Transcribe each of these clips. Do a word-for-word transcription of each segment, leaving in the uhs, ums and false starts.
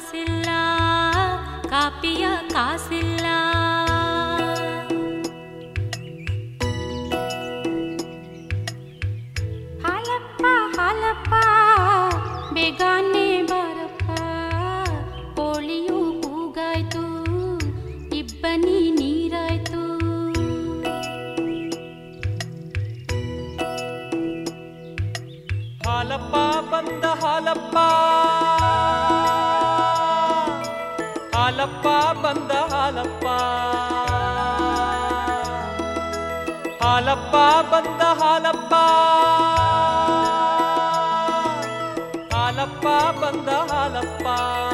ಕಾಸಿಲ್ಲ, ಕಾಪಿಯ ಕಾಸಿಲ್ಲ. ಹಾಲಪ್ಪ ಹಾಲಪ್ಪ ಬೇಗಾನೆ ಬಾರಪ್ಪ, ಕೋಳಿಯು ಕೂಗಾಯ್ತು ಇಬ್ಬನಿ ನೀರಾಯ್ತು. ಹಾಲಪ್ಪ ಬಂದ ಹಾಲಪ್ಪ, ಹಾಲಪ್ಪ ಬಂದ ಹಾಲಪ್ಪ, ಹಾಲಪ್ಪ ಬಂದ ಹಾಲಪ್ಪ, ಹಾಲಪ್ಪ ಬಂದ ಹಾಲಪ್ಪ.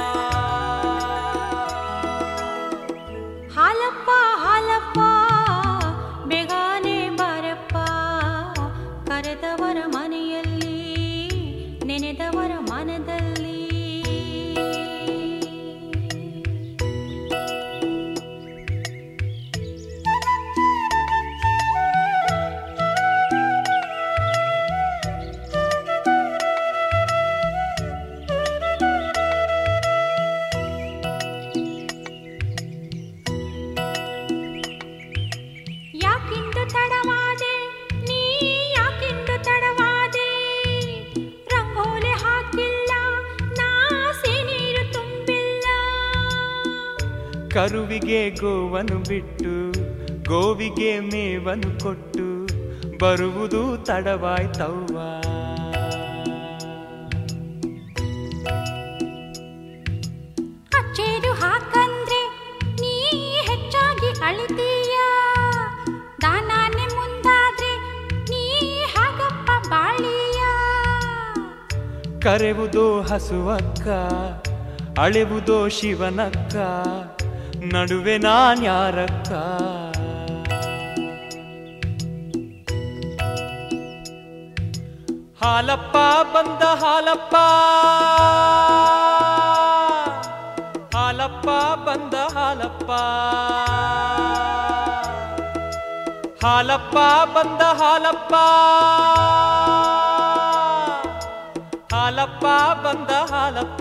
ಹಾಲಪ್ಪ ಹಾಲಪ್ಪ ಬೇಗಾನೆ ಬಾರಪ್ಪ, ಕರೆದವರ ಮನೆಯಲ್ಲಿ ನೆನೆದವರ ಮನದಲ್ಲಿ. ಯಾಕಿಂದು ತಡವಾದೆ ನೀ, ಯಾಕಿಂದು ತಡವಾದೆ, ರಂಗೋಲೆ ಹಾಕಿಲ್ಲ ನಾ ನೀರು ತುಂಬಿಲ್ಲ. ಕರುವಿಗೆ ಗೋವನ್ನು ಬಿಟ್ಟು ಗೋವಿಗೆ ಮೇವನ್ನು ಕೊಟ್ಟು ಬರುವುದು ತಡವಾಯ್ತವ್ವ. ಅಚ್ಚೇರು ಹಾಕಂದ್ರೆ ನೀ ಹೆಚ್ಚಾಗಿ ಅಳಿತೀಯ, ದಾನಾನೆ ಮುಂದಾದ್ರೆ ನೀ ಹಾಗಪ್ಪ ಬಾಳಿಯ. ಕರೆವುದೋ ಹಸುವಕ್ಕ, ಅಳೆವುದೋ ಶಿವನಕ್ಕ, ನಡುವೆ ನಾನ್ಯಾರಕ್ಕ. ಹಾಲಪ್ಪ ಬಂದ ಹಾಲಪ್ಪ, ಹಾಲಪ್ಪ ಬಂದ ಹಾಲಪ್ಪ, ಹಾಲಪ್ಪ ಬಂದ ಹಾಲಪ್ಪ, ಹಾಲಪ್ಪ ಬಂದ ಹಾಲಪ್ಪ.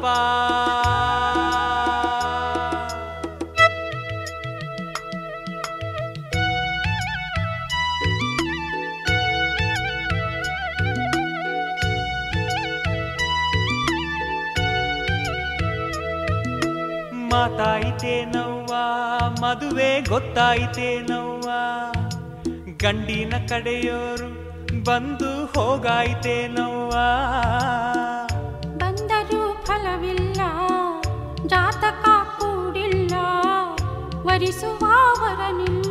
ಮಾತಾಯಿತೇನವ್ವ ಮದುವೆ ಗೊತ್ತಾಯಿತೇನವ್ವ, ಗಂಡಿನ ಕಡೆಯೋರು ಬಂದು ಹೋಗಾಯಿತೇನವ್ವ. ಬಂದರೂ ಫಲವಿಲ್ಲ, ಜಾತಕ ಕೂಡಿಲ್ಲ, ವರಿಸುವವರನಿಲ್ಲ.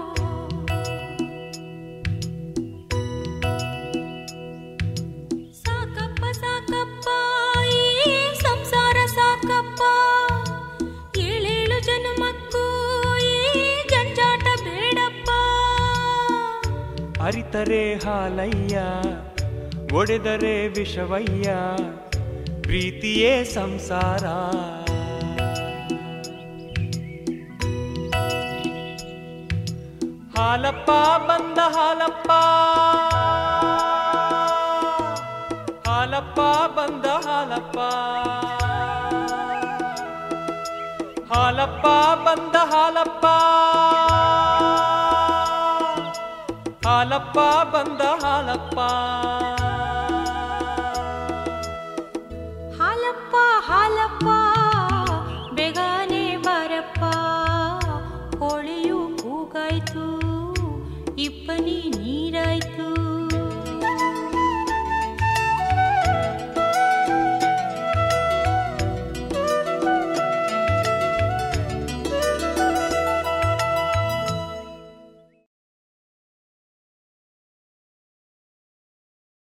ಸಾಕಪ್ಪ ಸಾಕಪ್ಪ ಈ ಸಂಸಾರ ಸಾಕಪ್ಪ, ಏಳೇಳು ಜನ್ಮಕ್ಕೂ ಈ ಜಂಜಾಟ ಬೇಡಪ್ಪ. ಅರಿತರೆ ಹಾಲಯ್ಯ, ಒಡೆದರೆ ವಿಷವಯ್ಯ, ಪ್ರೀತಿಯೇ ಸಂಸಾರ. ಹಾಲಪ್ಪ ಬಂದ ಹಾಲಪ್ಪ, ಹಾಲಪ್ಪ ಬಂದ ಹಾಲಪ್ಪ, ಹಾಲಪ್ಪ ಬಂದ ಹಾಲಪ್ಪ, ಹಾಲಪ್ಪ ಬಂದ ಹಾಲಪ್ಪ. ಹಾಲಪ್ಪ ಹಾಲಪ್ಪ ಬೇಗಾನೆ ಬಾರಪ್ಪ, ಕೋಳಿಯು ಕೂಗಾಯ್ತು ಇಬ್ಬನಿ ನೀರಾಯ್ತು.